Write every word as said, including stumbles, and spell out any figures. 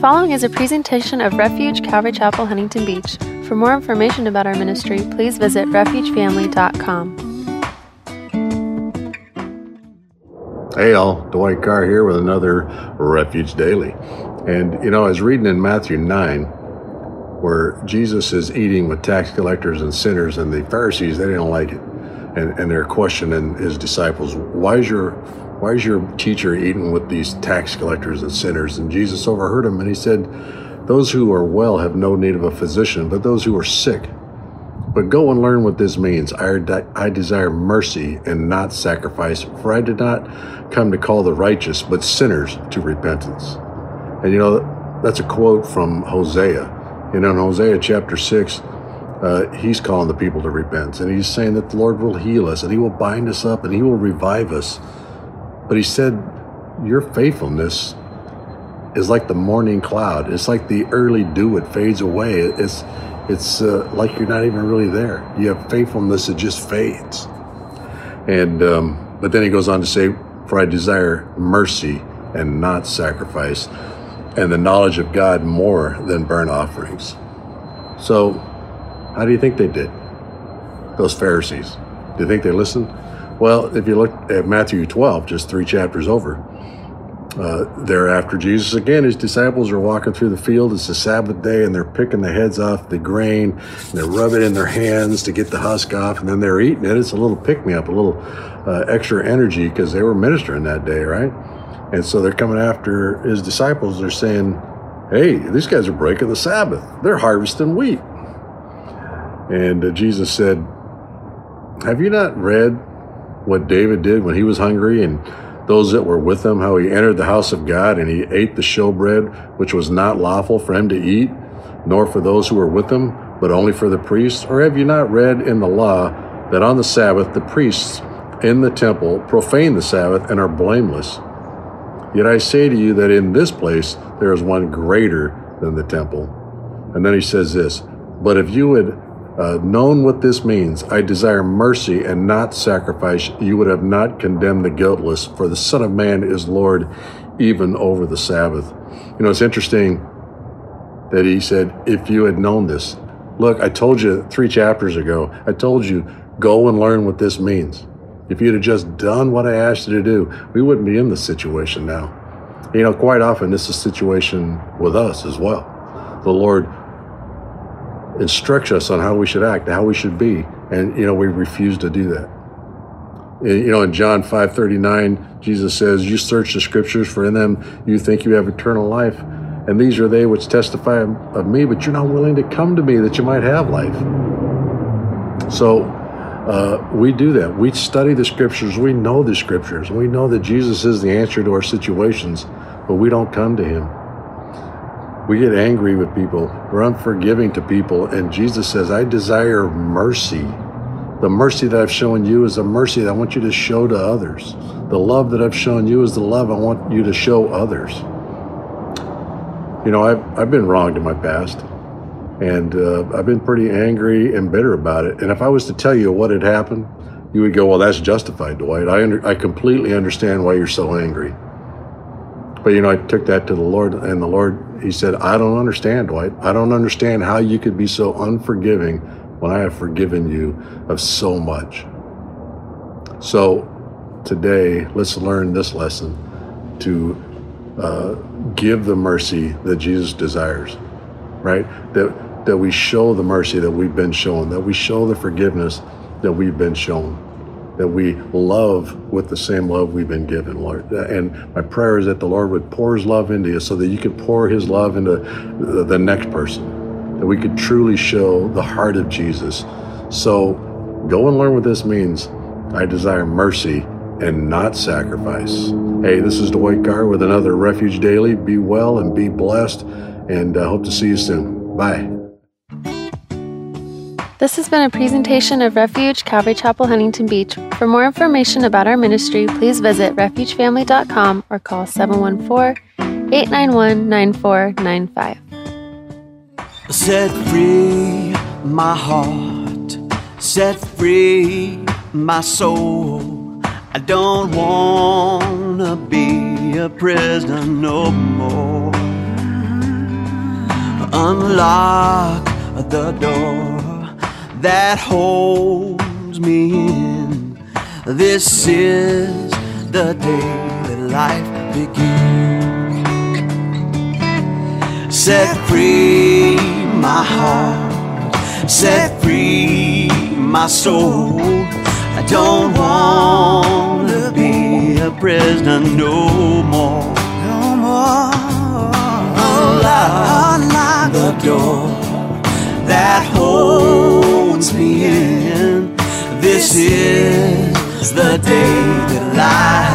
following is a presentation of Refuge Calvary Chapel, Huntington Beach. For more information about our ministry, please visit refuge family dot com. Hey all, Dwight Carr here with another Refuge Daily. And you know, I was reading in Matthew nine, where Jesus is eating with tax collectors and sinners, and the Pharisees, they didn't like it. And, and they're questioning his disciples, why is your why is your teacher eating with these tax collectors and sinners? And Jesus overheard him, and he said, those who are well have no need of a physician, but those who are sick. But go and learn what this means. I, I desire mercy and not sacrifice, for I did not come to call the righteous, but sinners to repentance. And you know, that's a quote from Hosea. You know, in Hosea chapter six, uh, he's calling the people to repent. And he's saying that the Lord will heal us, and he will bind us up, and he will revive us. But he said, your faithfulness is like the morning cloud. It's like the early dew. It fades away. It's it's uh, like you're not even really there. You have faithfulness that just fades. And um, but then he goes on to say, for I desire mercy and not sacrifice, and the knowledge of God more than burnt offerings. So how do you think they did? Those Pharisees. Do you think they listened? Well, if you look at Matthew twelve, just three chapters over, uh, there after Jesus again, his disciples are walking through the field. It's the Sabbath day, and they're picking the heads off the grain, and they're rubbing it in their hands to get the husk off, and then they're eating it. It's a little pick-me-up, a little uh, extra energy, because they were ministering that day, right? And so they're coming after his disciples. They're saying, hey, these guys are breaking the Sabbath. They're harvesting wheat. And uh, Jesus said, have you not read what David did when he was hungry, and those that were with him, how he entered the house of God and he ate the showbread, which was not lawful for him to eat, nor for those who were with him, but only for the priests? Or have you not read in the law that on the Sabbath the priests in the temple profane the Sabbath and are blameless? Yet I say to you that in this place there is one greater than the temple. And then he says this, but if you had Uh, known what this means, I desire mercy and not sacrifice, you would have not condemned the guiltless, for the Son of Man is Lord even over the Sabbath. You know, it's interesting that he said, if you had known this. Look, I told you three chapters ago, I told you, go and learn what this means. If you'd have just done what I asked you to do, we wouldn't be in this situation now. You know, quite often this is a situation with us as well. The Lord instructs us on how we should act, how we should be, and you know, we refuse to do that. You know, in John five thirty-nine, Jesus says, you search the scriptures, for in them you think you have eternal life, and these are they which testify of me, but you're not willing to come to me that you might have life. So uh, we do that. We study the scriptures. We know the scriptures. We know that Jesus is the answer to our situations, but we don't come to him. We get angry with people. We're unforgiving to people. And Jesus says, I desire mercy. The mercy that I've shown you is the mercy that I want you to show to others. The love that I've shown you is the love I want you to show others. You know, I've, I've been wronged in my past. And uh, I've been pretty angry and bitter about it. And if I was to tell you what had happened, you would go, well, that's justified, Dwight. I, under, I completely understand why you're so angry. But, you know, I took that to the Lord, and the Lord, he said, I don't understand, Dwight. I don't understand how you could be so unforgiving when I have forgiven you of so much. So today, let's learn this lesson to uh, give the mercy that Jesus desires, right? That, that we show the mercy that we've been shown, that we show the forgiveness that we've been shown, that we love with the same love we've been given, Lord. And my prayer is that the Lord would pour his love into you so that you could pour his love into the next person, that we could truly show the heart of Jesus. So go and learn what this means. I desire mercy and not sacrifice. Hey, this is Dwight Carr with another Refuge Daily. Be well and be blessed, and I hope to see you soon. Bye. This has been a presentation of Refuge Calvary Chapel, Huntington Beach. For more information about our ministry, please visit refuge family dot com or call seven one four, eight nine one, nine four nine five. Set free my heart, set free my soul. I don't wanna be a prisoner no more. unlock the door that holds me in. This is the day that life begins. Set free my heart, set free my soul. I don't want to be a prisoner no more. No more. Unlock, unlock the door that holds me in. This is the day that life